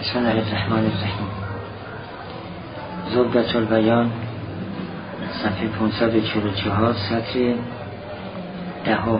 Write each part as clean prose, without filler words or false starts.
بسم الله الرحمن الرحیم. زبدة البیان، صفحه 544، سطر 10.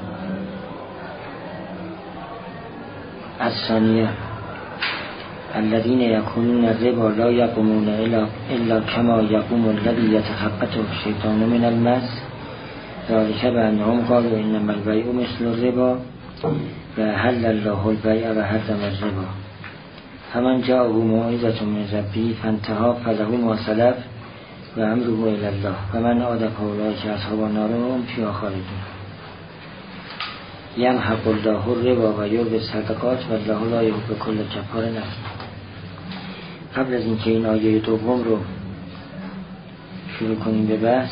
الثانیه: الذين يكونون الربا لا يقومون الا كما يقوم الذي يتخبطه الشيطان من المس، ذلك بأنهم قالوا انما البيع مثل الربا وأحل الله البيع وحرم الربا، فمن جاءه موعظة من ربه فانتهى فله ما سلف وأمره إلى الله ومن عاد فأولئك أصحاب النار هم فيها خالدون. يمحق الله الربا ويربي الصدقات والله لا يحب كل جبار عنید. قبل از اینکه این آیه دوم رو شروع کنیم به بحث،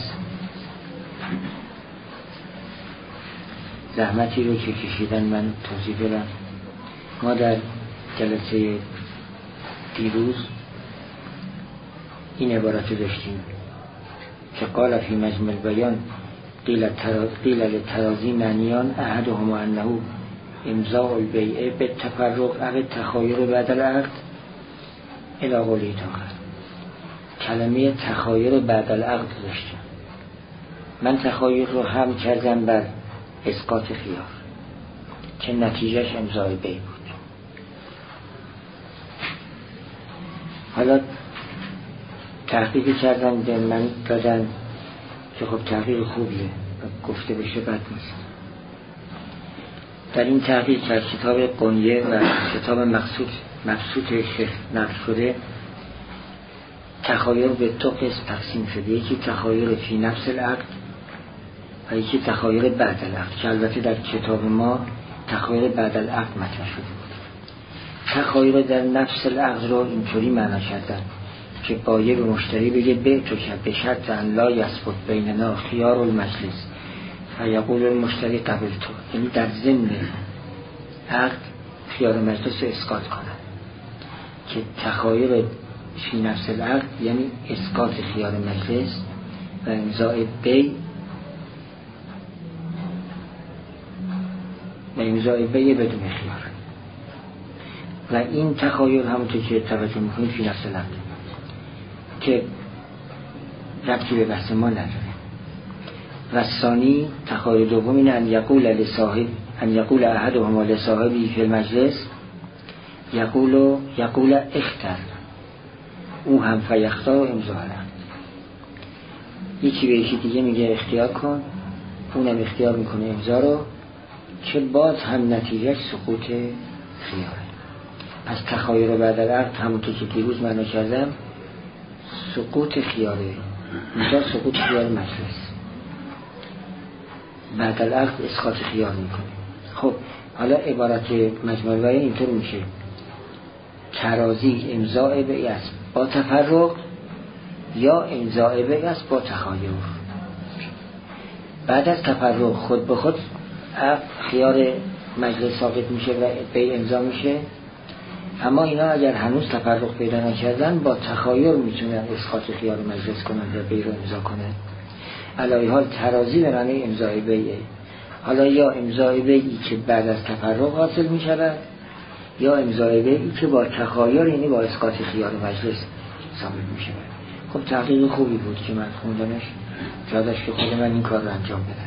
زحمتی رو که کشیدن من توضیح بدم. ما در جلسه دیروز این عبارت رو داشتیم که قال فی مجمع البیان قیل للتراضی معنیان احدهما انه امضاء البیع بالتفرق او تخایر بعد العقد الی قوله تعالی. کلمه تخایر بعد العقد داشتیم. من تخایر رو هم کردم بر اسقاط خیار که نتیجهش امضای بیع بود. حالا تحقیق کردن به من دادن که خب تحقیق خوبیه و گفته بشه بد نیست. در این تحقیق در کتاب قنیه و کتاب مبسوط شیخ نقل شده تخایر به دو قسم تقسیم شده. یکی تخایر فی نفس العقد و یکی تخایر بعد العقد که البته در کتاب ما تخایر بعد العقد مطرح شده بود. تخایر در نفس العقد رو اینطوری معنا کردن که بایع به مشتری بگه به تو که به شرط ان لا یثبت بیننا خیار المجلس فیقول المشتری قبل تو، یعنی در ضمن عقد خیار مجلس رو اسقاط کنن. که تخایر فی نفس العقد یعنی اسقاط خیار مجلس و امضای بیع بدون خیار. و این تخایر همونطور که توجه میکنید فی نفس العقد که ربطی به بحث ما نداره. و ثانی تخایر دوم اینه ان یقول احدهما لصاحبی فی المجلس یقول اختر او هم فیختار و امضا العقد. یکی به یکی دیگه میگه اختیار کن، اونم اختیار میکنه امضا رو، که باز هم نتیجه سقوط خیاره. پس تخایر بعد العقد همونطور که دیروز معنا کردم سقوط خیاره، اینجا سقوط خیار مجلس. بعد العقد اسقاط خیار میکنه. خب حالا عبارت مجمع البیان اینطور میشه: تراضی امضاء بیع است با تفرق یا امضاء بیع است با تخایر. بعد از تفرق خود به خود خیار مجلس ساقط میشه و بیع امضا میشه. اما اینا اگر هنوز تفرق پیدا نکردن با تخایر میتونن اسقاط خیار مجلس کنن و بیع رو امضا کنن. علی حال تراضی به معنی امضای بیعه. حالا یا امضای بیعی که بعد از تفرق حاصل میشود یا امضای بیعی که با تخایر یعنی با اسقاط خیار مجلس ثابت میشود. خب تحقیق خوبی بود که من خوندمش، جادش که خود من این کار رو انجام بدم.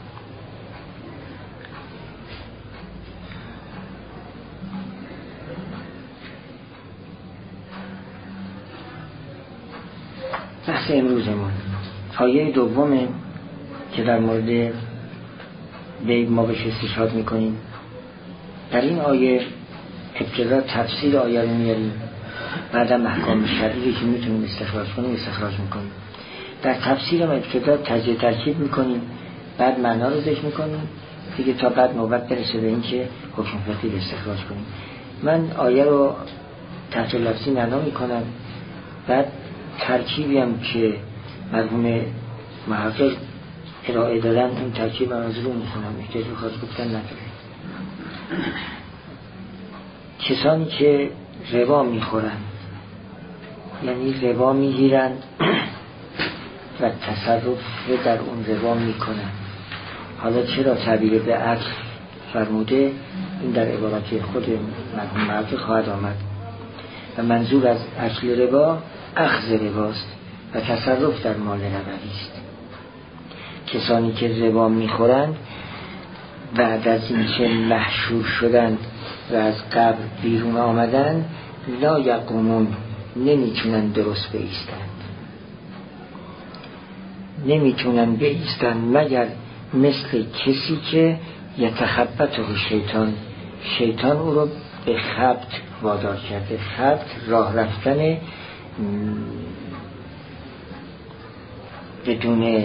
بحث امروزمون آیه دومه که در مورد بیع ما بهش استشهاد میکنیم. در این آیه ابتدا تفسیر آیه رو میاریم، بعدم احکام شرعی که میتونیم استخراج کنیم استخراج میکنیم. در تفسیر ما ابتدا تجزیه ترکیب میکنیم، بعد معنا رو ذکر میکنیم دیگه تا بعد نوبت برسه به این که حکم فقهی استخراج کنیم. من آیه رو تحت لفظی معنا میکنم، بعد ترکیبی هم که مرحوم محقق ارائه دادن اون ترکیب من از رو میخونم، احتیاج خاص گفتن نداره. کسانی که ربا میخورن یعنی ربا میگیرن و تصرف در اون ربا میکنن. حالا چرا تعبیر به عقل فرموده این در عبارت خود مرحوم محقق خواهد آمد. و منظور از اکل ربا اخذ رباست و تصرف در مال ربوی است. کسانی که ربا میخورند بعد از اینکه محشور شدند و از قبر بیرون آمدند لا یقومون، نمیتونن درست بایستند، نمیتونن بایستند مگر مثل کسی که یتخبطه شیطان او رو به خبط وادار کرده. خبط راه رفتن بدون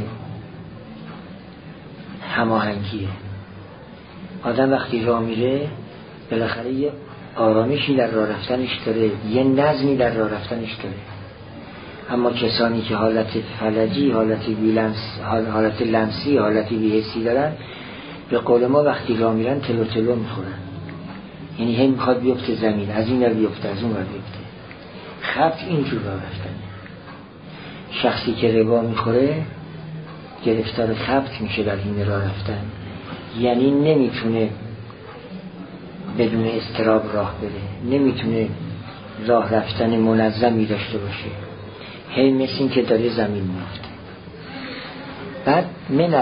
هماهنگیه. آدم وقتی راه میره بالاخره یه آرامشی در راه رفتنش داره، یه نظمی در راه رفتنش داره. اما کسانی که حالت فلجی، حالت لمسی، حالت بی‌حسی دارن، به قول ما وقتی راه میرن تلو تلو میخورن، یعنی هی میخواد بیفته زمین، از این ور بیفته از اون ور بیفته. خبط اینجور راه رفتن. شخصی که ربا میخوره گرفتار خبط میشه در این راه رفتن، یعنی نمیتونه بدون اضطراب راه بره، نمیتونه راه رفتن منظمی داشته باشه، هی مثل این که داره زمین میفته. بعد من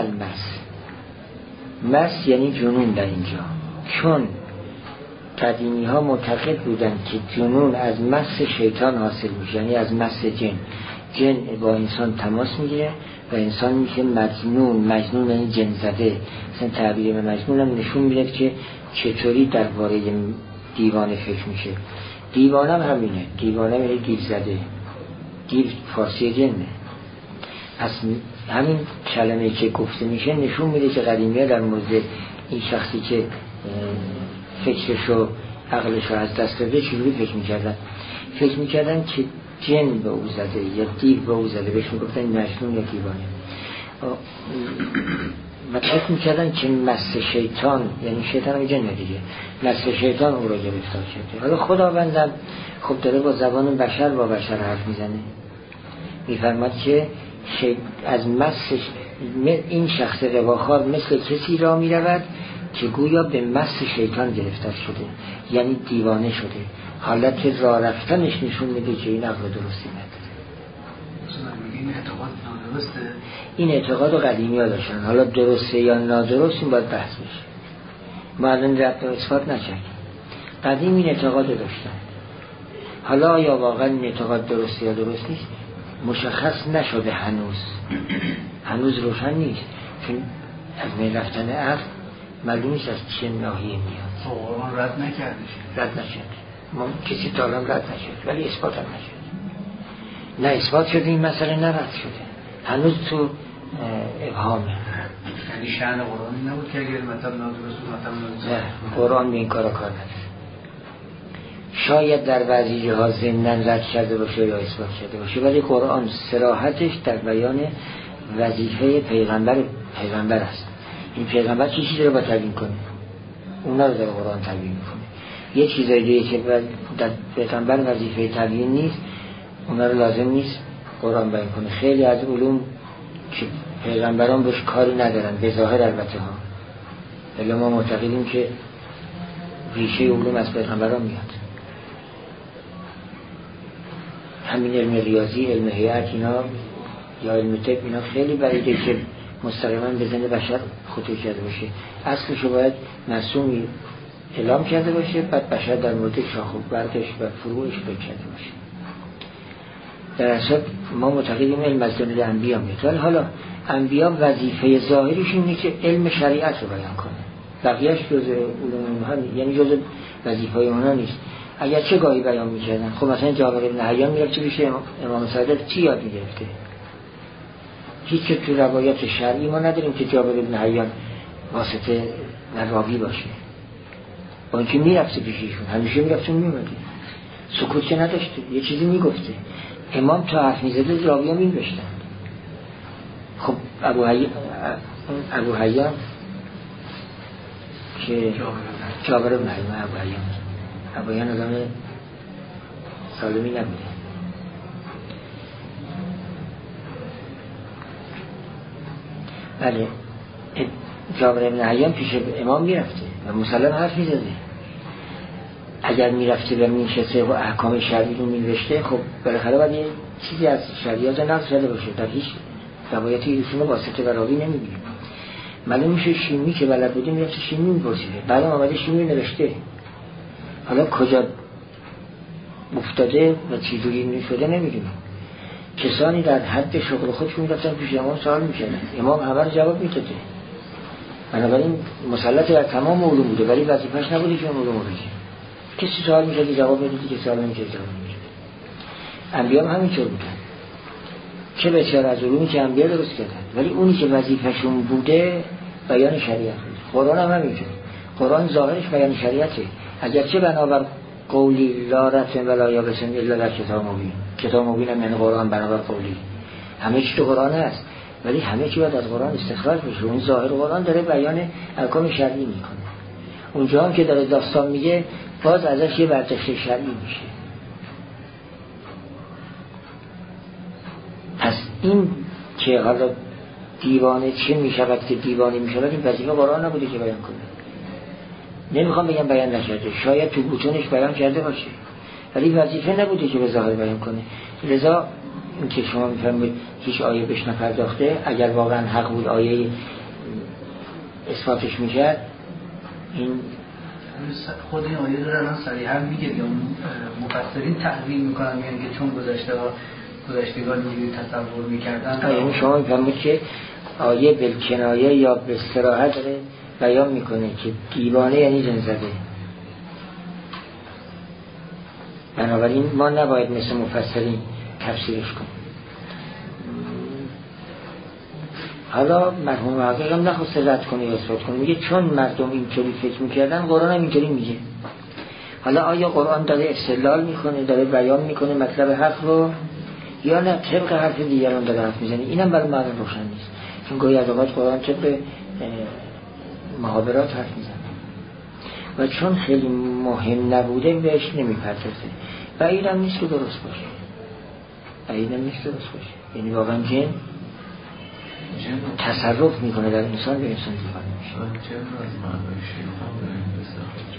المس یعنی جنون در اینجا، چون قدیمی ها معتقد بودن که جنون از مس شیطان حاصل میشه، یعنی از مس جن با انسان تماس میگیره و انسان میشه مجنون یعنی جن زده. مثلا تعبیر به مجنون هم نشون میده که چطوری درباره دیوانه فکر میشه. دیوانه هم همینه، دیوانه میره گیر زده، گیر فارسی جنه. از همین کلمه که گفته میشه نشون میده که قدیمی ها در مورد این شخصی که فکرش و عقلش رو از دست داده چجوری فکر میکردن که جن به او زده یا دیو به او زده، بهش میگفتن مجنون یا دیوانه. و فکر میکردن که مس شیطان، یعنی شیطان هم جن دیگه، مس شیطان او را گرفتار کرده. حالا خداوندم خب داره با زبان بشر با بشر حرف میزنه، میفرماد که از مس این شخص رباخوار مثل کسی را میرود که گویا به مس شیطان گرفتار شده، یعنی دیوانه شده. حالت راه رفتنش نشون میده که این عقل درستی نداره. این اعتقاد نادرسته. این اعتقاد قدیمی ها داشتن، حالا درسته یا نادرست این باید بحث بشه. ما الان ربط و اثبات نکردیم. قدیم این اعتقاد داشتن. حالا یا واقعا این اعتقاد درسته یا درست نیست مشخص نشده هنوز روشن نیست، چون از بین رفتن عقل معلوم نیست از چه ناحیه میاد. قرآن رد نکرد. ما کسی تا الان رد نشد، ولی اثبات هم نشد. نه اثبات شده این مسئله، نه رد شده، هنوز تو ابهامه. یعنی شأن قرآنی نبود که اگر مطلب نادرست بود نه، قرآن به این کار نداره. شاید در بعضی جاها ضمناً رد کرده باشه یا اثبات کرده باشه، ولی قرآن صراحتش در بیان وظیفه پیغمبر است. این پیغمبر چه چیزی رو باید تبیین کنه؟ اونا رو در قرآن تبیین میکنه. یه چیزایی دیگه که در پیغمبر وظیفه تبیین نیست، اونا رو لازم نیست قرآن بیان کنه. خیلی از علوم که پیغمبران بهش کاری ندارن، به ظاهر البته ها، ولی ما معتقدیم که ریشه علوم از پیغمبران میاد. همین علم ریاضی، علم هیئت اینا یا علم طب اینا خیلی بعیده که مستقیما به ذهن بشر خطور کرده باشه. اصلش رو باید معصومی اعلام کرده باشه، بعد بشر در مورد شاخ و برگش و فروعش فکر کرده باشه. در اصل ما معتقدیم علم از جانب انبیا میاد، ولی حالا انبیا وظیفه ظاهریش اینه که علم شریعت رو بیان کنه، بقیه‌اش جزء علوم هم، یعنی جزء وظیفه اونها نیست. اگر چه گاهی بیان میکردن، خب مثلا جابر بن حیان میرفت چه میشه امام صادق چی یاد میگرفته؟ هیچ که تو روایات شرعی ما نداریم که جابر بن حیان واسطه راوی باشه. با اینکه میرفته پیششون، همیشه میرفته میومده، سکوت که نداشته، یه چیزی میگفته. امام تا حرف میزده راوی ها مینوشتن. خب ابو حیان که جابر بن حیان، ابو حیان آدم سالمی نبوده. بله، جابر بن حیان پیش امام میرفته و مسلم حرف میزده. اگر میرفته و مینشسته و احکام شرعی رو مینوشته، خب بالاخره باید یه چیزی از شریعت نقض شده باشه. در هیچ روایتی ایشون واسطه و راوی نمیگیره. معلوم میشه شیمی که بلد بودیم میرفته شیمی میپرسیده، بعد آمده شیمی نوشته. حالا کجا افتاده و چیزوری نشده نمیدونم. کسانی در حد شغل خودشون میرفتن پیش امام سوال میکردن، امام همه رو جواب میداده. بنابراین مسلط در تمام علوم بوده، ولی وظیفه‌اش نبوده که اون علوم رو بگه. کسی سوال میکرد جواب میداد، که سوال نمیکرد جواب نمیداد. انبیا هم همینطور بودن. چه بسیار از علومی که انبیا درست کردن، ولی اونی که وظیفه‌شون بوده بیان شریعت بود. قرآن هم همینطور. قرآن ظاهرش بیان شریعته. اگرچه بنابر قولی لا رسم ولا یابسن الا در کتاب مبین. کتاب مبین هم یعنی قرآن بنابر قولی. همه چی تو قرآن هست، ولی همه چی باید از قرآن استخراج بشه. اون ظاهر قرآن داره بیان احکام شرعی میکنه. اونجا هم که داره داستان میگه باز ازش یه برداشت شرعی میشه. پس این که حالا دیوانه چه میشود که دیوانه میشود، این وظیفه قرآن نبوده که بیان کنه. نمیخوام بگم بیان نکرده، شاید تو بوتونش بیان کرده باشه، ولی وظیفه نبوده که به ظاهر بیان کنه. لذا این که شما میفهمید هیچ آیه بهش نپرداخته، اگر واقعا حق بود آیه اثباتش میکرد. این خود این آیه رو الان صریحا میگه یا مفسرین تحویل میکنن، میگن که چون گذشتگان اینجوری تصور میکردن. یعنی شما میفهمید که آیه بالکنایه یا به صراحت داره بیان میکنه که دیوانه یعنی جن زده. بنابراین ما نباید مثل مفسرین تفسیرش کنیم. حالا مرحوم حقیق هم نخواسته رد کنه یا اثبات کنه، میگه چون مردم اینطوری فکر میکردن قرآن هم اینطوری میگه. حالا آیا قرآن داره استدلال میکنه، داره بیان میکنه مطلب حق رو، یا نه طبق حرف دیگران داره حرف میزنه؟ اینم برای مردم روشن نیست، چون گاهی از اوقات قرآن طبق محاورات حرف میزنه و چون خیلی مهم نبوده بهش نمیپردازه. و اینم نیست که درست باشه، یعنی واقعا جن تصرف میکنه در انسان، به انسان دیوانه میشه. جن از معنای شیطان به استخراج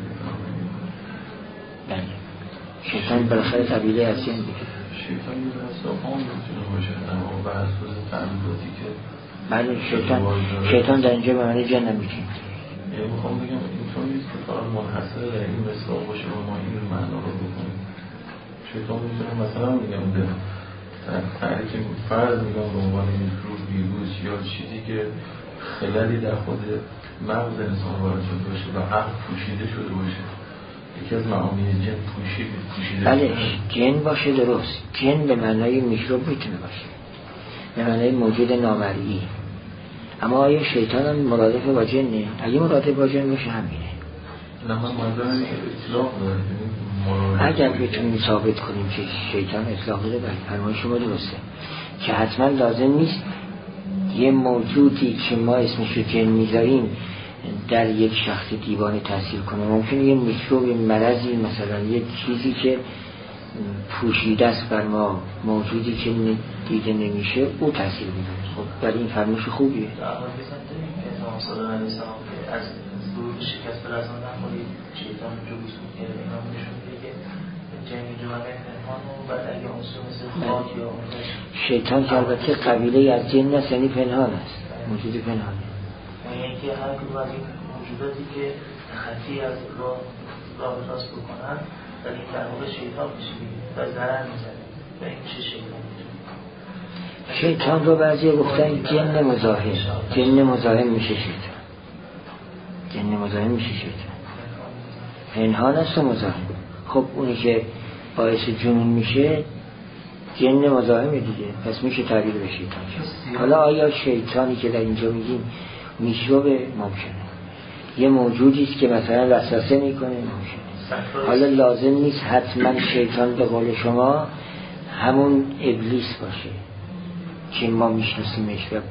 میکنه. بله، شیطان بالاخره قبیله از جن دیگه. شیطان یه رسافان میتونه باشه، اما بر اساس تعمیداتی که بله شیطان در اینجا به معنی جن نمیتونه. یعنی میخوام بگم اینطور نیست که فقط منحصر در این مثال باشه و ما این معنا رو بکنیم. شیطان میتونه مثلا میگم به تحریک فرض میگم به عنوان میکروب، ویروس یا چیزی که خللی در خود مغز انسان وارد شده باشه و عقل پوشیده شده باشه. یکی از معانی جن پوشیده بله جن باشه، درست. جن به معنای میکروب میتونه باشه، به معنای موجود نامرئی. اما آیا شیطان هم مرادف با جنه؟ اگه مرادف با جن باشه همینه. نه من مدرنی اطلاق داره. اگر بتونیم ثابت کنیم که شیطان اطلاق داره، بله فرمای شما درسته که حتما لازم نیست یه موجودی که ما اسمش رو جن میذاریم در یک شخص دیوانه تاثیر کنه. ممکنه یه میکروب، مرضی، مثلا یه چیزی که پوشیده است بر ما، موجودی که دیده نمیشه، او تاثیر میکنه. خب برای این فرمایش خوبیه. از ظهور شکست رسان نخورید شیطان جلوس میکنه، اینا نشون میده جنگی جوانه پنهان و بعد اگه عنصر مثل خاک یا شیطان که البته قبیله از جن است، یعنی پنهان است، موجود پنهانه. یعنی که هر کدوم از این موجوداتی که خطی از راه راست بکنن در این در واقع شیطان میشه و ضرر میزنه و این چه شیطان رو بعضی گفتن جن مزاحم. جن مزاحم میشه شیطان. پنهان است و مزاحم. خب اونی که باعث جنون میشه جن مزاحمه دیگه، پس میشه تعبیر به شیطان. حالا آیا شیطانی که در اینجا میگیم میکروب؟ ممکنه. یه موجودی است که مثلا وسوسه میکنه، ممکنه. حالا لازم نیست حتما شیطان به قول شما همون ابلیس باشه که ما میشناسیمش و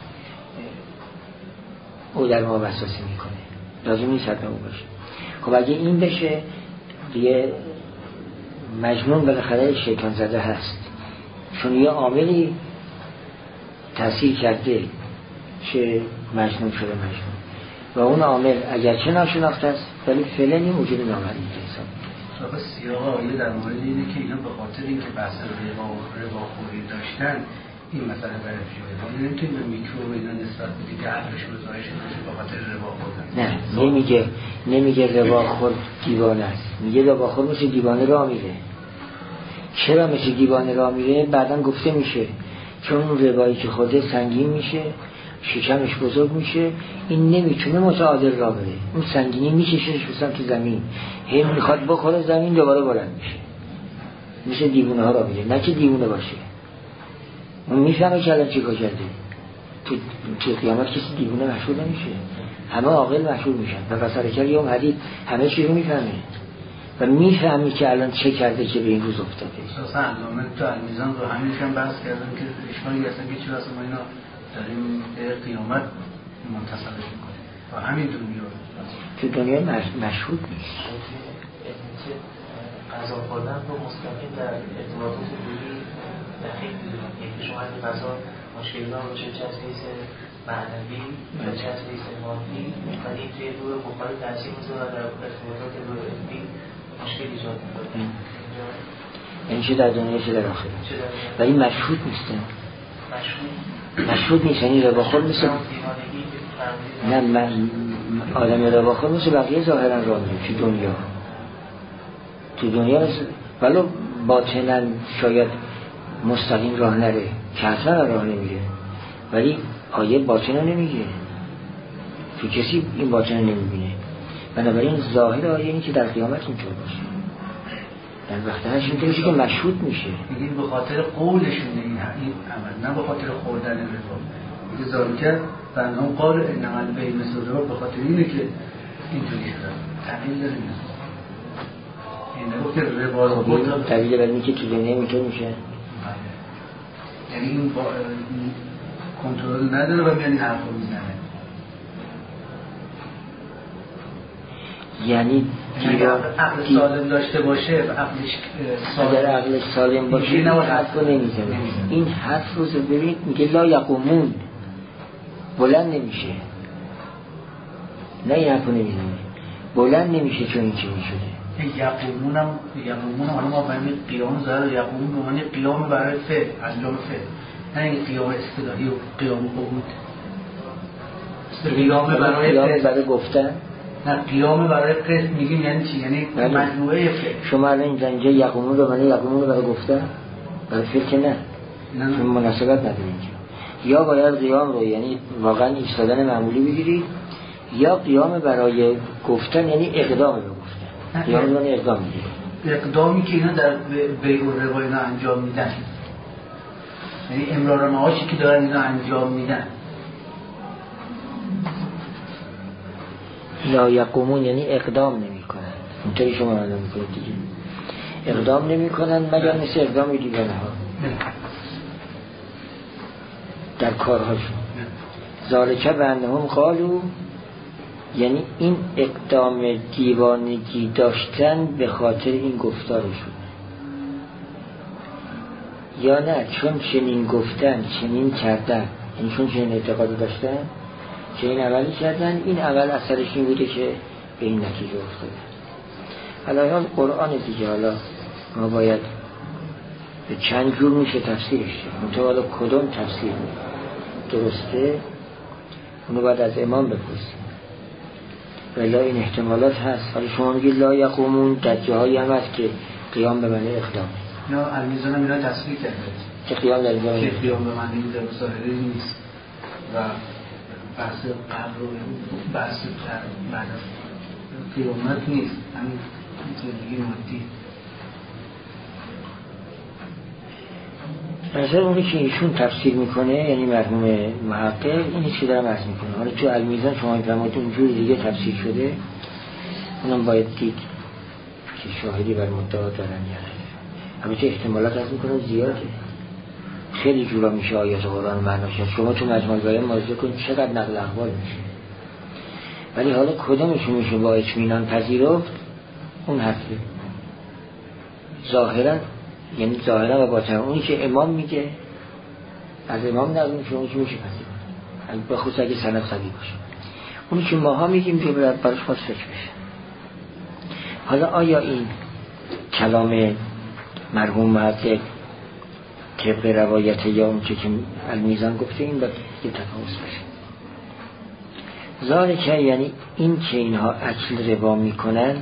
او در ما وسوسه میکنه، لازم نیست حتما او باشه. خب اگه این بشه دیگه مجنون بالاخره شیطان زده هست، چون یه عاملی تأثیر کرده که مجنون شده و اون عامل اگرچه ناشناخته است ولی فعلا این وجود نامرئی حساب میشه. سیاق آیه در مورد اینه که اینا به خاطر اینکه بحث رباخوری داشتن این مسئله برای شده. ما نمیتونیم به میکروب اینا نسبت بدیم که عقلش گزارش نشه به خاطر ربا خوردن. نه نمیگه رباخور دیوانه است، میگه رباخور مثل دیوانه راه میره. چرا مثل دیوانه راه میره؟ بعداً گفته میشه چون اون ربایی که خورده سنگین میشه، شکمش بزرگ میشه، این نمیتونه متعادل راه بره، اون سنگینی میکشهش به سمت زمین، هی میخواد بخوره زمین دوباره بلند میشه، مثل دیوانه ها راه میره. نه که دیوانه باشه، اون میفهمه که الان چی کار کرده. تو قیامت کسی دیوانه مشهور نمیشه، همه عاقل مشهور میشن و بصرکل یوم حدید همه چی رو میفهمه و میفهمی که الان چه کرده که به این روز افتاده. اساسا علامه تو المیزان رو همین هم بحث کردن که اشکالی هستن که چرا ما اینا داریم به قیامت منتصبش میکنیم و همین دنیا تو دنیا مشهود نیست. غذا خوردن رو مستقیم در ارتباطات روحی دقیق میدونم، یعنی شما اگه غذا مشکلی دار باشه چه از حیث معنوی یا چه از حیث مادی، ولی این توی روح بخاری تاثیر میذاره و در ارتباطات روح علمی مشکل ایجاد میکنه. این چه در دنیا چه در آخرت، ولی مشهود نیستن. مشهود نیست، یعنی رباخور مثل نه من آدم رباخور مثل بقیه ظاهرا راه میره تو دنیا مثل ولو باطنا شاید مستقیم راه نره، کثر راه نمیره، ولی آیه باطنا نمیگه، تو کسی این باطنا نمیبینه. بنابراین ظاهر آیه اینه که در قیامت اینطور باشه، در وقت هاش اینطور که مشهود میشه. میگیم به خاطر قولشونه این عمل، نه به خاطر خوردن ربا. میگه ذالکه فانهم قالوا انما البیع مثل الربا، به خاطر اینه که اینطوری شده. تغییر داره این ربا رو تغییر بدنی که تو دنیا اینطور میشه، یعنی این کنترل نداره و میانی حرف رو میزنه. یعنی عقل سالم داشته باشه و عقلش اگر عقلش سالم باشه این حرف رو نمیزنه. این حرف رو ببینید میگه لا یقومون، بلند نمیشه، نه این حرف رو نمیزنه، بلند نمیشه چون این چی میشده. یقومون حالا ما بهمی قیام زهر یقومون به معنی قیام برای فعل، انجام فعل، نه این قیام اصطلاحی و قیام قعود. قیام برای گفتن، نه قیام برای قسم میگیم یعنی چی؟ یعنی مجموعه فعل. شما الان اینجا یقومون رو معنی یقومون رو برای گفتن، برای فعل که نه، چون مناسبت نداره اینجا. یا باید قیام رو یعنی واقعا ایستادن معمولی بگیرید، یا قیام برای گفتن یعنی اقدام رو گفتن، قیام رو اقدام میگیرید، اقدامی که اینا در بیع و ربا اینا انجام میدن، یعنی امرار معاشی که دارن اینا انجام میدن. لا یقومون یعنی اقدام نمی کنن، اینطوری شما معلوم میکنید دیگه، اقدام نمی کنن مگر مثل اقدام دیگران ها در کارهاشون. ذالکه بانهم قالوا، یعنی این اقدام دیوانگی داشتن به خاطر این گفتارشون، یا نه چون چنین گفتن چنین کردن، یعنی چون چنین اعتقاد داشتن چنین عملی کردن، این عمل اثرش این بوده که به این نتیجه افتاده. حالا قرآن دیگه، حالا ما باید به چند جور میشه تفسیرش، منطقه کدوم تفسیر درسته اونو باید از امام بپرسیم. ولی این احتمالات هست. ولی شما میگید لا یقومون، در جاهایی هم هست که قیام به معنی اقدام، یا المیزان هم اینا تصریح کرده که قیام در اینجا که قیام به معنی در ظاهری نیست و بحث قبر و بحث بعد قیامت نیست، همین زندگی مادی. مثلا اونی که ایشون تفسیر میکنه یعنی مرحوم محقق، اینی که دارم عرض میکنه. حالا تو المیزان شما میفرمایید اونجوری دیگه تفسیر شده، اونم باید دید که شاهدی بر مدعا دارن یا نه. البته احتمالات از میکنم زیاده، خیلی جورا میشه آیات قرآن معناش. شما تو مجموع بیان مراجعه کنید چقدر نقل احوال میشه، ولی حالا کدومشون میشه با اطمینان پذیرفت؟ اون حرفه ظاهرا، یعنی ظاهرا و باطنا. اونی که امام میگه از امام نقل میشه، اونی که میشه پذیرفت، بخصوص اگه سند قوی باشه. اونی که ماها میگیم که باید براش باز فکر بشه. حالا آیا این کلام مرحوم محقق طبق روایت یا اون که المیزان گفته این باید یه تفاوت باشه؟ ذالک یعنی این که اینها اکل ربا میکنن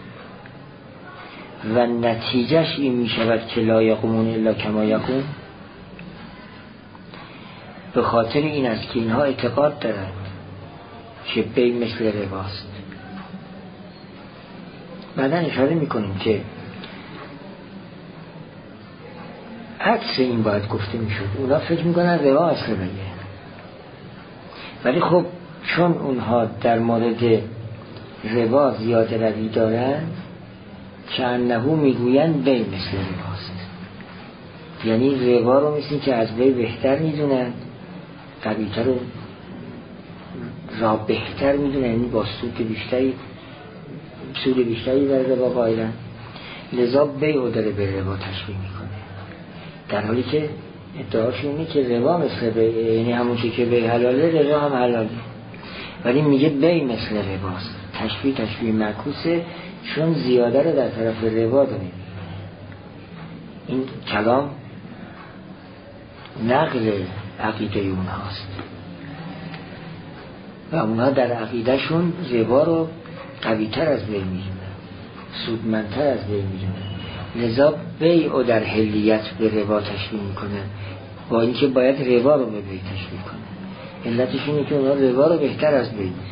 و نتیجهش این میشود که لا یقومون الا کما یقوم، به خاطر این است که اینها اعتقاد دارند که بی مثل رباست. بعدا اشاره میکنیم که عکس این باید گفته میشد. اونا فکر میکنن ربا اصل بگه، ولی خب چون اونها در مورد ربا زیاده روی دارن که انهو میگوین بی مثل رباست، یعنی ربا رو مثل که از بی بهتر میدونن، قویتر و را بهتر میدونن، یعنی با سود بیشتری در ربا قائلن، لذا بی او داره به ربا تشبیه میکنه، در حالی که ادعاشون اینه که ربا مثل بی، یعنی همون که بی حلاله ربا هم حلاله، ولی میگه بی مثل رباست. تشبیه معکوسه، چون زیاده رو در طرف ربا داره. این کلام نقل عقیده اونهاست و اونها در عقیدهشون ربا رو قویتر از بی میدونن، سودمندتر از بی میدونن، لذا بی او در حلیت به ربا تشبیه میکنن، با اینکه باید ربا رو به بی تشبیه کنن. علتش اینه که اونها ربا رو بهتر از بی میدونن.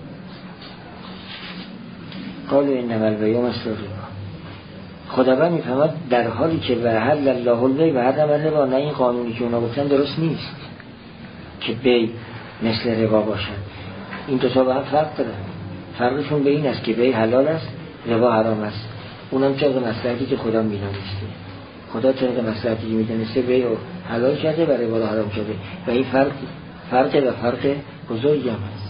قالوا انما البیع مثل الربا. خداوند میفهمد در حالی که وحل الله البیع و حرم الربا، نه این قانونی که اونا گفتن درست نیست که بی مثل ربا باشن. این دو تا با هم فرق دارن. فرقشون به این است که بی حلال است، ربا حرام است. اونم طبق مصلحتی که خدا میدونسته. خدا طبق مصلحتی که میدونسته بی رو حلال کرده و ربا رو حرام کرده و این فرق بزرگی هم است.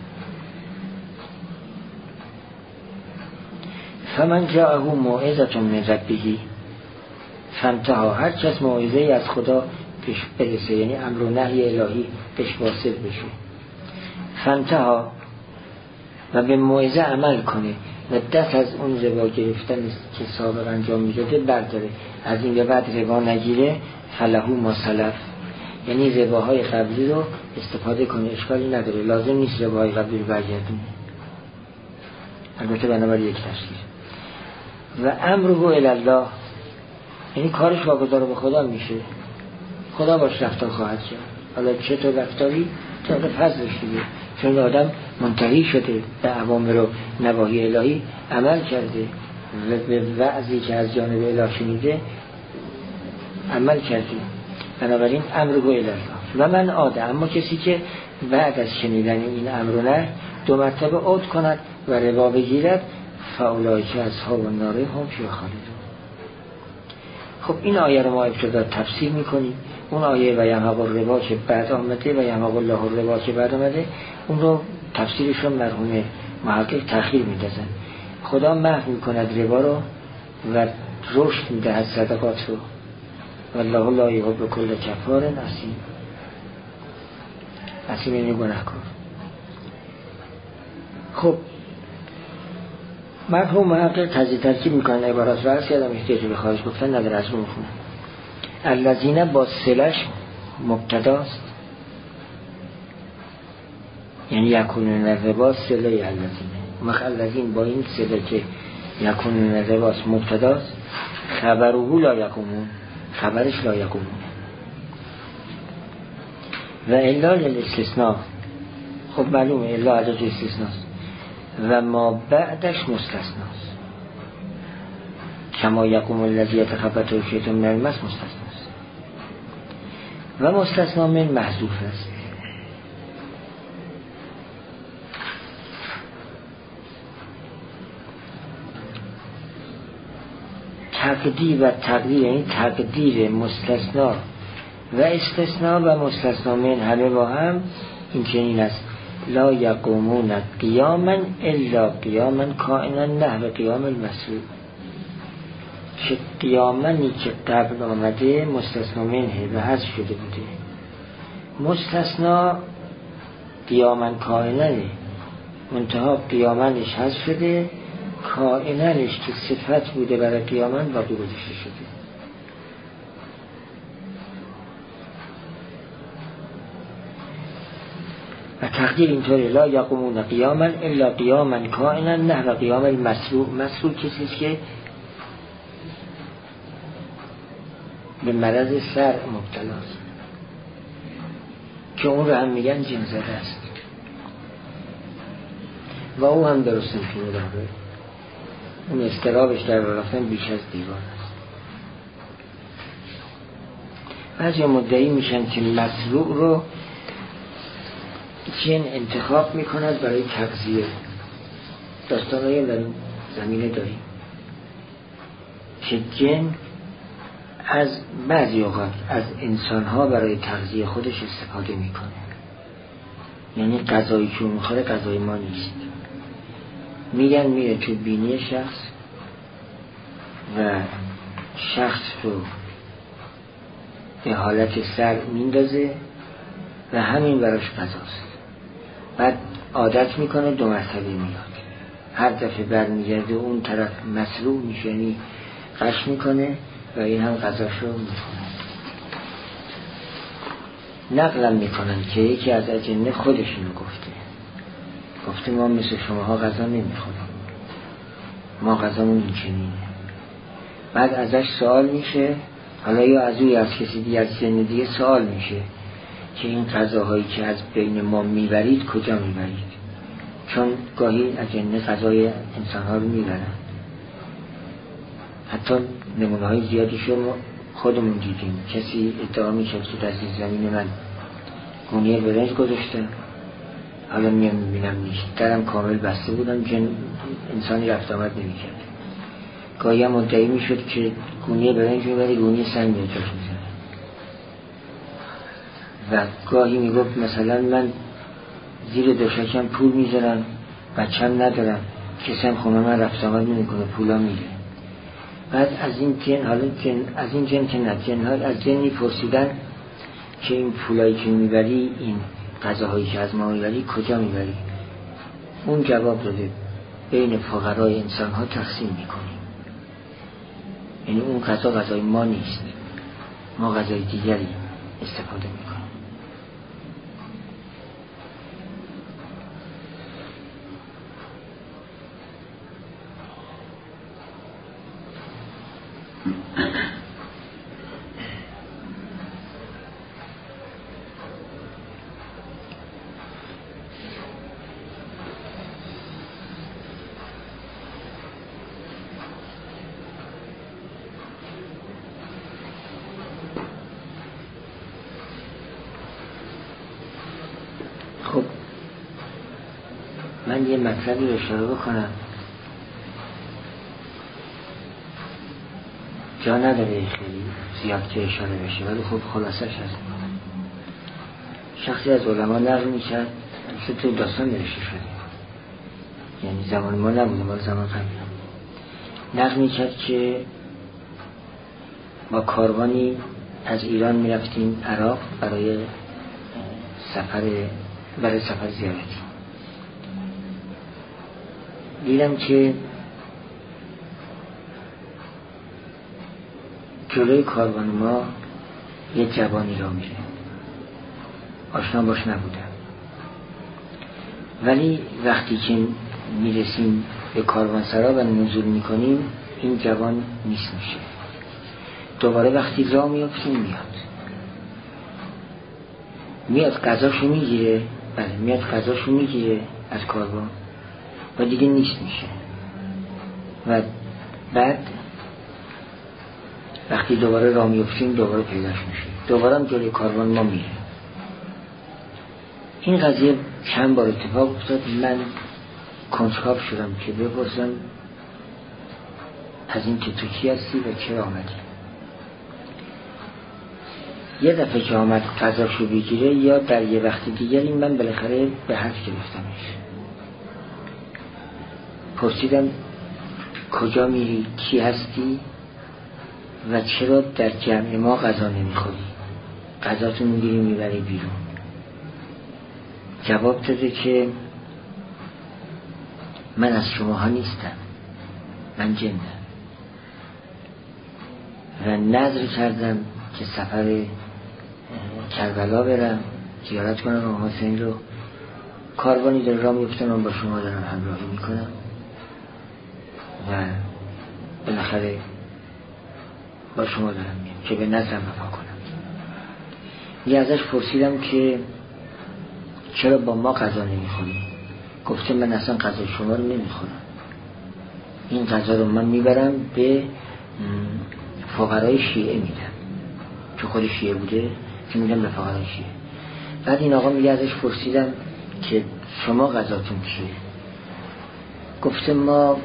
فمن جاءه موعظة من ربه فانتهى، هر کس موعظه از خدا پیش برسه، یعنی امر و نهی الهی پیش واصل بشه، فانتهى و به موعظه عمل کنه و دست از اون ربا گرفتن که سابق انجام میداده برداره، از این به بعد ربا نگیره، فله ما سلف، یعنی رباهای قبلی رو استفاده کنه، اشکالی نداره، لازم نیست رباهای قبلی رو برگردونه، البته بنابراین یک تفسیر. و امره الی الله، یعنی کارش واگذار به خدا میشه، خدا باش رفتار خواهد کرد. حالا چطور رفتاری؟ طبق فضلش دیگه، چون آدم منتهی شده به اوامر و نواهی الهی عمل کرده و به وعظی که از جانب اله شنیده عمل کرده، بنابراین امره الی الله. و من عاد، اما کسی که بعد از شنیدن این امر و نهی 2 مرتبه عود کند و ربا بگیرد، فاولئک اصحاب النار هم فیها خالدون. خب این آیه رو ما ابتدا تفسیر میکنیم. اون آیه و یمحق الربا که بعد آمده و یمحق الله الربا که بعد آمده، اون رو تفسیرشون مرحوم محقق تأخیر میدازن. خدا محو میکند ربا رو و رشد میدهد صدقات رو، والله لا یحب کل کفار اثیم. اثیم یعنی گناهکار. خب مرحوم محقق تجزیه ترکیب میکنن عبارات رو، هست یادم احتیاجی به خواهش گفتن نداره، از رو میخونن. الذین با صلش مبتداست، یعنی یکونون الربا صله الذین، الذین با این صله که یکونون الربا مبتداست، خبره لا یقومون، خبرش لا یقومون. و الا للاستثناء، خب معلومه الا عدد استثناست و ما بعدش مستثناست، کما یقوم الذی یتخبطه الشیطان من المس مستثناست و مستثنا من محذوف است. تقدیر و تقدیر یعنی تقدیر مستثنا و استثناء و مستثنا من همه با هم این چنین است: لا یقومون قیاما الا قیاما کائنا نحو قیام المسلوب. که قیامنی که قبل آمده مستثنا منه و حذف شده بوده، مستثنا قیاما کائنانه، منتها قیامنش حذف شده، کائنانش که صفت بوده برای قیامت باقی گذاشته شده. و تقدیر اینطوری لا یقومون قیاما الا قیاما کائنا نه و قیام المسروع. مسروع کسیست که به مرض سر مبتلاست که اون رو هم میگن جن زده است و او هم درست میتونه داره. اون استرابش در رفتن بیش از دیوار است. بعضی مدعی میشن که مسروع رو جن انتخاب میکند برای تغذیه. داستانهایی در زمینه داریم که جن از بعضی اوقات از انسانها برای تغذیه خودش استفاده میکنه. یعنی غذایی که میخوره غذای ما نیست. میگن میره تو بینی شخص و شخص رو به حالت سر میندازه و همین براش غذاست. بعد عادت میکنه 2 مرتبه میاد. هر دفعه برمیگرده اون طرف مسروع میشه، یعنی قش میکنه و این هم غذاشو میکنه. نقلم میکنن که یکی از اجنه خودشونو گفته ما مثل شماها غذا نمیخوریم، ما غذامون این چنینه. بعد ازش سوال میشه، حالا یا از او یا از کسی دیگه از جن دیگه سوال میشه که این غذاهایی که از بین ما میبرید کجا میبرید؟ چون گاهی اجنه غذای انسانها رو میبرن. حتی نمونه های زیادیشو خودمون دیدیم. کسی ادعا میشه که در زمین من گونی برنج گذاشتن، حالا میبینم نیست، درم کامل بسته بودم، جن انسانی رفت آمد نمیکرد. گاهی هم مدعی میشد که گونی برنج میبره، گونی سنگ میجاش میزنه. و گاهی میگفت مثلا من زیر دوشکم پول میذارم، بچم ندارم، کسی هم خونه من رفت آمد نمیکنه، پولا میره. بعد از این جن، حالا از این جن که نه، جن ها از جنی پرسیدن که این پولایی که میبری، این غذاهایی که از ما میبری کجا میبری؟ اون جواب داده بین فقرای انسان ها تقسیم میکنیم. یعنی اون غذا غذای ما نیست، ما غذای دیگری استفاده میکنیم. خب من یه مطلبی رو اشاره بکنم، جا نداره خیلی زیاد که اشاره بشه، ولی خب خلاصش هست. شخصی از علما نقل میکرد، تو داستان نوشته شده، یعنی زمان ما نبوده، مال زمان قبل، نقل میکرد که با کاروانی از ایران میرفتیم عراق برای سفر زیارتی. دیدم که جلوی کاروان ما یه جوانی را میره، آشنا باش نبودم، ولی وقتی که میرسیم به کاروانسرا و نزول میکنیم این جوان نیست میشه. دوباره وقتی راه میافتیم میاد غذاشو میگیره، بله میاد غذاشو میگیره از کاروان و دیگه نیست میشه. و بعد وقتی دوباره راه میافتیم دوباره پیداش میشه، دوباره هم جلوی کاروان ما میره. این قضیه چند بار اتفاق افتاد. من کنجکاو شدم که بپرسم از این که تو کی هستی و چرا آمدی. یه دفعه که آمد غذاشو بگیره یا در یه وقت دیگری من بالاخره به حرف گرفتمش. پرسیدم کجا میری، کی هستی و چرا در جمع ما غذا نمیخوری، غذاتو میگیری میبری بیرون. جواب داده که من از شماها نیستم، من جنم و نذر کردم که سفر کربلا برم زیارت کنم امام حسین رو. کاروانی در راه میفتم، من با شما دارم همراهی میکنم و بالاخره با شما دارم میام که به نظرم وفا کنم. یه ازش پرسیدم که چرا با ما غذا نمیخوری؟ گفته من اصلا غذا شما رو نمیخورم، این غذا رو من میبرم به فقرای شیعه میدم، چون خود شیعه بوده که میدم به فقرای شیعه. بعد این آقا میگه ازش پرسیدم که شما غذاتون چیه؟ گفته ما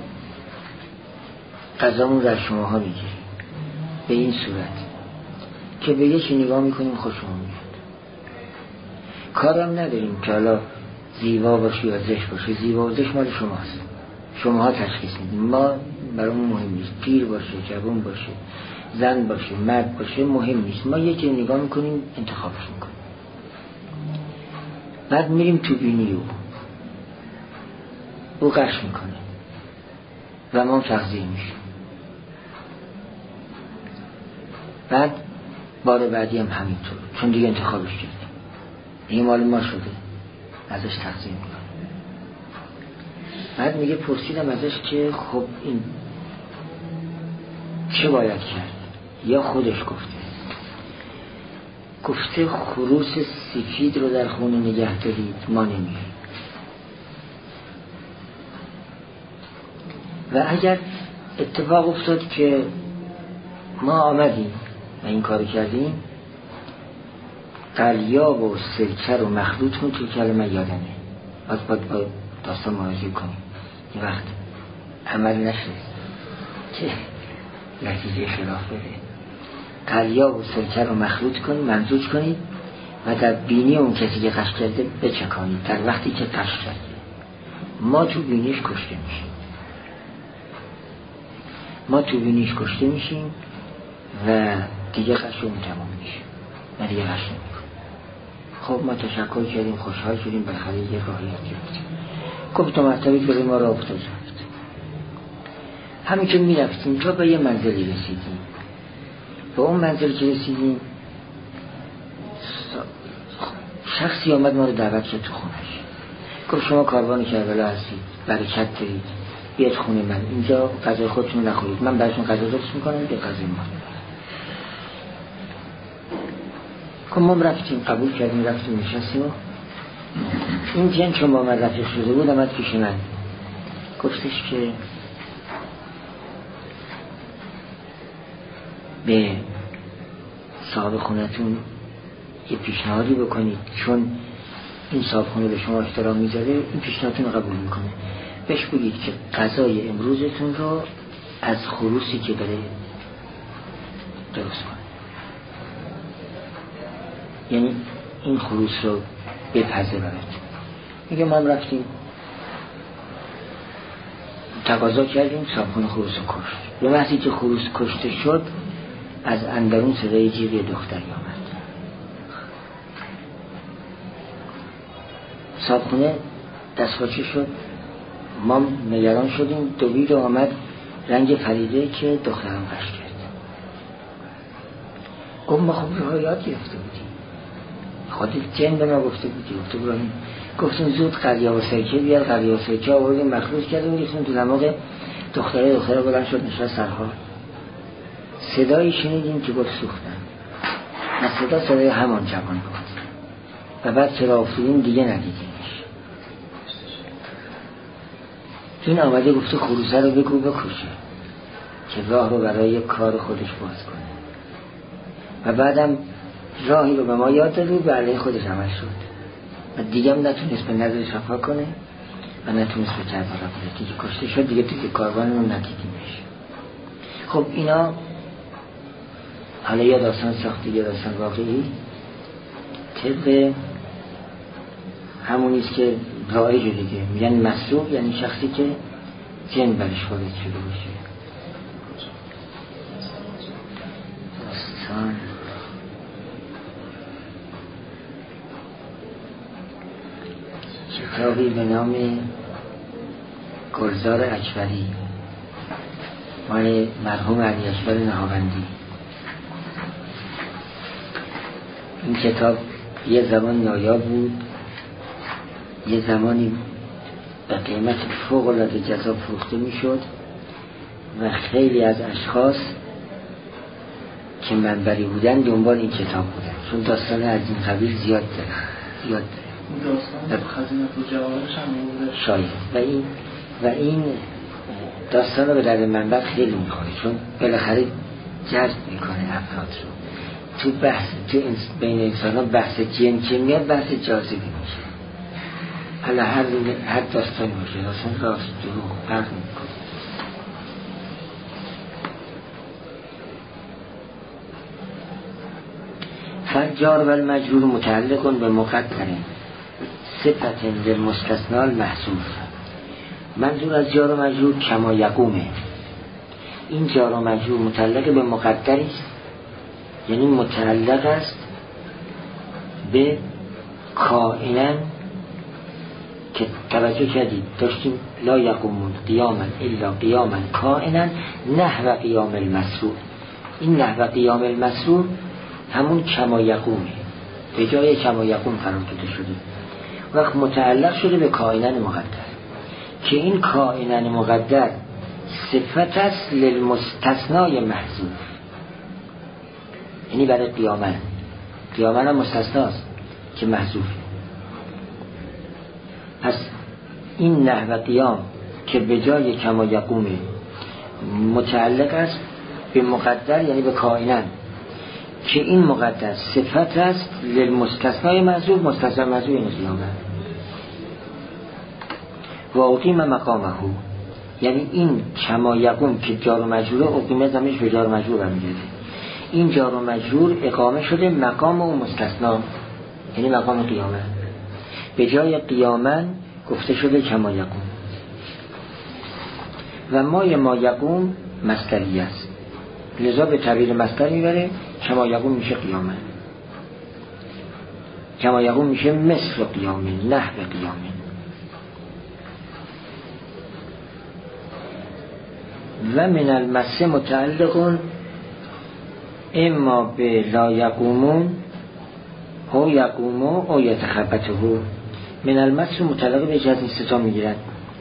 غذامون در شماها میگیریم به این صورت که به یکی نگاه میکنیم خوشمون میاد، کارم نداریم که حالا زیبا باشه یا زشت باشه، زیبا و زشت مال شماست، شماها تشخیص میدیم، ما برامون مهم نیست، پیر باشه جوان باشه زن باشه مرد باشه مهم نیست، ما یکی نگاه میکنیم انتخابش میکنیم. بعد میریم تو بینی او قش میکنه و ما تغذیه میشیم. بعد بار بعدی هم همینطور، چون دیگه انتخابش کردیم، این مال ما شده، ازش تغذیه میکنه. بعد میگه پرسیدم ازش که خب این چه باید کرد؟ یا خودش گفته خروس سفید رو در خونه نگه دارید، ما نمیریم. و اگر اتفاق افتاد که ما آمدیم و این کار کردیم، قلیاب و سرکه رو مخلوط کن، تو کلمه یادمه، باید با داستان مراجعه کنیم، یه وقت عمل نشه که نتیجه خلاف بده. قلیاب و سرکه رو مخلوط کنید، ممزوج کنید و در بینی اون کسی که قش کرده بچکانید در وقتی که قش کرده. ما تو بینیش کشته میشیم و دیگه قشمون تمام میشه و دیگه قش نمیکنیم. خب ما تشکر کردیم، خوشحال شدیم، بالاخره یه راهی گرفتیم. گفت تو مرتبه که ما را افتاد رفت. همین که میرفتیم تا به یه منزلی رسیدیم. به اون منزل که رسیدیم شخصی آمد ما رو دعوت کرد تو خونش. گفت شما کاروان کربلا هستید، برکت دارید، بیاید خونه من، اینجا غذای خودتون نخورید، من براتون غذا درست میکنم، به غذای ما. که ما رفتیم، قبول کردیم، رفتیم نشستیم. این جن چون با من رفیق شده بود آمد پیش من، گفتش که به صاحب خونتون یه پیشنهادی بکنید، چون این صاحب خونه به شما احترام میذاره، این پیشنهادتون رو قبول میکنه. بهش بگید که غذای امروزتون رو از خروسی که داره درست کنه، یعنی این خروس رو بپزه برات. میگه ما هم رفتیم تقاضا کردیم، صاحب خونه خروس رو کشت. به وقتی که خروس کشته شد از اندرون صدای جیغ دختری آمد. صاحب خونه دستپاچه شد، ما نگران شدیم، دوید و آمد رنگ فریده که دخترم قش کرد. گفت ما خب راه یاد گرفته بودیم، خود جن به ما گفته بودیم. گفتیم زود قلیاب و سرکه بیار، قلیاب و سرکه آوردیم مخلوط کردیم، ریختیم تو دماغ دختره بلند شد نشست سرحال. صدایی شنیدیم که گفت سوختن و صدای همان جوان بود و بعد چرا افتادیم دیگه ندیدیمش. این آمده گفته خروسه رو بگو بکشه که راه رو برای کار خودش باز کنه و بعدم راهی رو به ما یاد داد و به علیه خودش عمل شد و دیگه هم نتونست به نظرش وفا کنه و نتونست به کربلا بره، دیگه کشته شد، دیگه توی کاروان رو ندیدیمش. خب اینا حالا یا داستان ساخته یا داستان واقعی، طبق همونیست که رایج دیگه میگن مسروق، یعنی شخصی که جن برش وارد شده باشه. داستان کتابی به نام گلزار اکبری مال مرحوم علی اکبر نهاوندی. این کتاب یه زمان نایاب بود، یه زمانی به قیمت فوق العاده جذاب فروخته میشد و خیلی از اشخاص که منبری بودن دنبال این کتاب بودن، چون داستان از این قبیل زیاد داره. داستان خزینه و جواهرش هم بوده شاید و این داستان رو به درد منبر خیلی میخوره، چون بالاخره جذب میکنه افراد رو. تو بین انسان ها بحث جن که میاد بحث جاذبه میشه. حالا هر داستان میشه، داستان راست دروغ فرق میکنه. فالجار و المجرور متعلق به مقدر صفت للمستثنی المحذوف. منظور از جار و مجرور کما یقومه. این جار و مجرور متعلق به مقدری است، یعنی متعلق است به کائنن که توجه کردید داشتیم لا یقومون قیاما الا قیاما کائنن نحو قیام المسرور. این نحو قیام المسرور همون کما یقومه، به جای کما یقوم قرار داده شده، وقت متعلق شده به کائنن مقدر که این کائنن مقدر صفت است للمستثنای محذوف، یعنی برای قیامن هم مستثناست که محذوفه. پس این نحو قیام که به جای کما یقومه متعلق است به مقدر، یعنی به کائنن که این مقدر صفت است للمستثنای محذوف. مستثنای محذوف این قیامن و اقیم مقامه، یعنی این کما یقوم که جار و مجروره اقیمه زمینش به جار و مجرور هم میگه. این جار و مجرور اقامه شده مقام و مستثنا، یعنی مقام قیامن. به جای قیامن گفته شده کما یقوم. و ما یقوم مصدری است، لذا به تعبیر مصدر میبره. کما یقوم میشه قیامن، کما یقوم میشه مثل قیامن، نحو قیامن. و من المس متعلق اما به لا یقومون او یقومو او یتخبطه. من المس متعلق به جزم ستا میگیرن.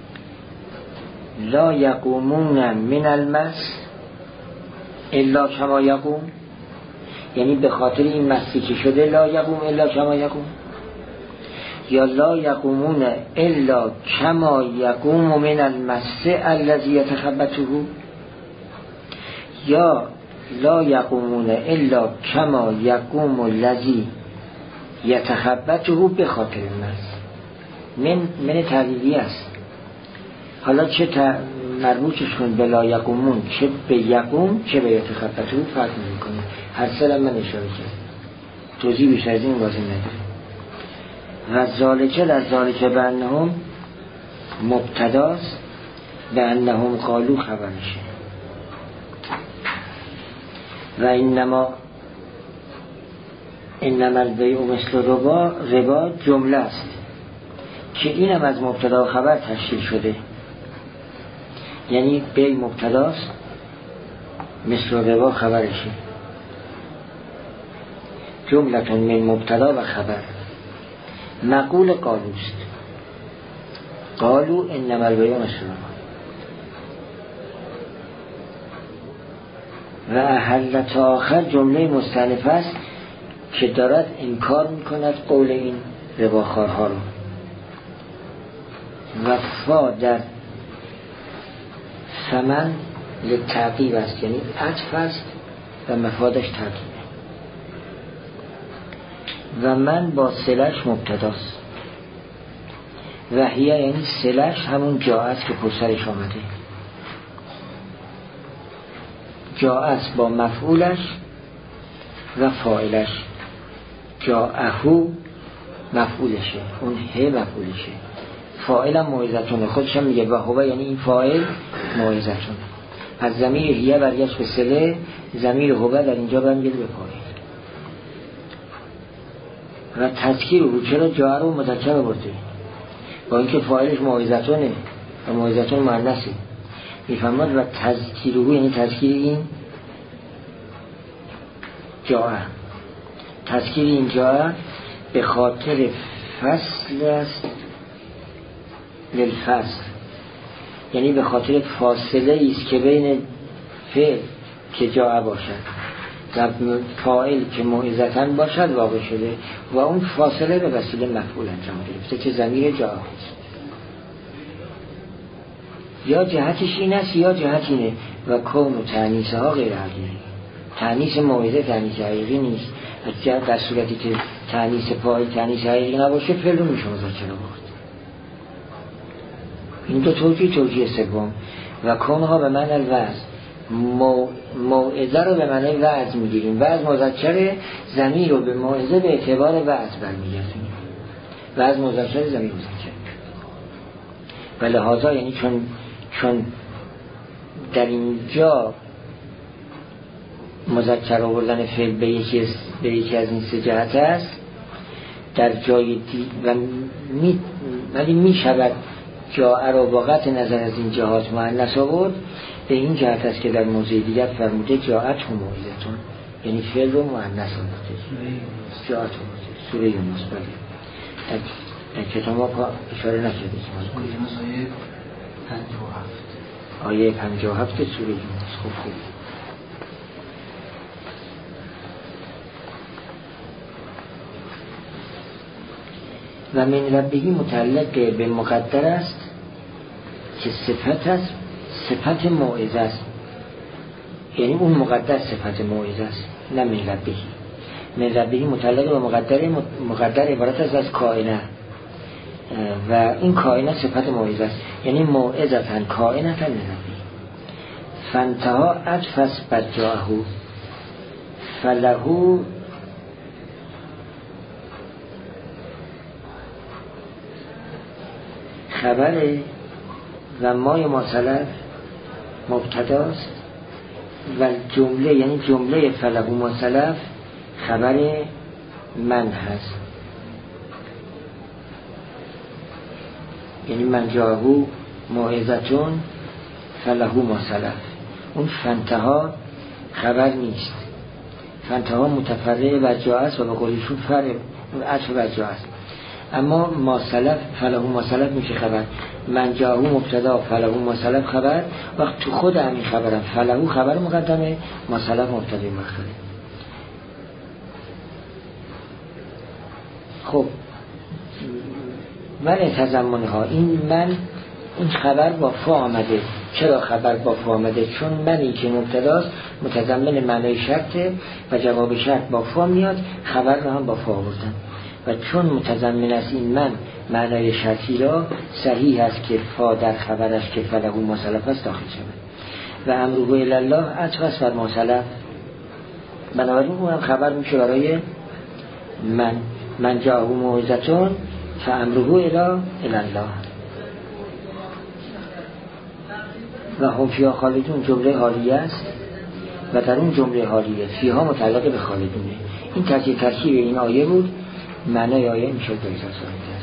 لا یقومون من المس الا کما یقوم، یعنی به خاطر این مسی که شده لا یقوم الا کما یقوم، یا لا یقومون الا کما یقوم من المس الذی یتخبطه، یا لا یقومون الا کما یقوم الذی یتخبطه به خاطر المس. من تعلیلی است. حالا چه مربوطش کن به لا یقومون، چه به یقوم چه به یتخبطه فرق نمی‌کنه. هر سال من اشاره کردم، توضیح بیشتر از این لازم نداره. و ذالکه در ذالکه به انهم مبتداست، به انهم قالو خبرشه. و انما البیع مثل ربا جمله است که اینم از مبتدا و خبر تشکیل شده، یعنی بیع مبتداست، مثل ربا خبرشه. جملتون من مبتدا و خبر. مقول قالوست، قالو انما البیع مثل ربا. و احل تا آخر جمله مستأنف است که دارد انکار میکند قول این رباخوارها رو. و فا در ثمن للتعقیب است، یعنی عطف است و مفادش تعقیبه. و من با صلش مبتداست، و هیه یعنی صلش همون جا است که پسرش آمده. جا است با مفعولش و فاعلش. جا اهو مفعولشه، اون هی مفعولشه. فاعلم موعظتونه، خودش هم میگه و هو یعنی این فاعل موعظتونه. از ضمیر هیه برگشت به صله، ضمیر هو در اینجا برمیگرده به فاعل. و تذکیر رو چرا جا رو مذکر برده؟ با اینکه فاعلش موعظتونه و موعظتون مؤنثه. میفهمد و تذکیره یعنی تذکیر این جاء، تذکیر این جاء به خاطر فصل است للفصل، یعنی به خاطر فاصله ایست که بین فعل که جاء باشد و فاعل که موعظتاً باشد واقع شده و اون فاصله به وسیله مفعول انجام گرفته که ضمیر جاء است. یا جهتش این است یا جهت اینه و کون و تأنیسه ها غیر حقیقی. تأنیس موعظه تأنیس حقیقی نیست. در صورتی که تأنیس فاعل تأنیس حقیقی نباشه فعل رو میشه مذکر آورد. این دو توجیه سوم. و کونها به معنی الوعظ، موعظه رو به معنی وعظ میگیریم. وعظ مذکر، ضمیر رو به موعظه به اعتبار وعظ برمیگردیم. وعظ مذکر، ضمیر مذکر. و لحاظا یعنی چون در اینجا مذکر آوردن فعل به یکی از این سه جهت است، در جای و ولی می شود جاء را با قطع نظر از این جهات مؤنث آورد به این جهت است که در موضع دیگر فرموده جاءت هم موعظتون، یعنی فعل رو مؤنث آورده. جاءت هم سوره یونس. در کتاب ما اشاره نکردید. آیه 57 سوره یونس. خوب و من ربهی متعلق به مقدر است که صفت است، صفت موعظه است، یعنی اون مقدر صفت موعظه است، نه من ربهی. من ربهی متعلق به مقدر عبارت است از کائنه و این کائنه صفت موعظه است، یعنی موعظتن کائنتن من ربهی. فانتها عطف است بر جاءه فلهو خبره و مای ماسلف مبتداست و جمله یعنی جمله فلهو ماسلف خبر من هست، یعنی من جاهو موعظتون فلهو ماسلف. اون فانتها خبر نیست، فانتها متفرع بر جا است و به قولیشون فرع عطف بر جا است. اما ماسلف فلهو ماسلف میشه خبر، من جاهو مبتدا فلهو ماسلف خبر. وقت تو خود همین خبرم فلهو خبر مقدمه، ماسلف مبتدا مؤخره. خب من تضمن ها این من این خبر با فا آمده. چرا خبر با فا آمده؟ چون منی که مبتداست متضمن معنای شرطه و جواب شرط با فا میاد، خبر رو هم با فا آوردن و چون متضمن است این من معنای شرطی را صحیح است که فا در خبرش که فلهو ماسلف است داخل شود و امره الی الله عطف است بر ماسلف. بنابراین اون هم خبر میشه برای من جاءه موعظتون فامره الی الله و هم فیها خالدون جمله حالیه است و در اون جمله حالیه فیها متعلق به خالدونه. این ترکیب این آیه بود. معنای آیه میشه 2000 سال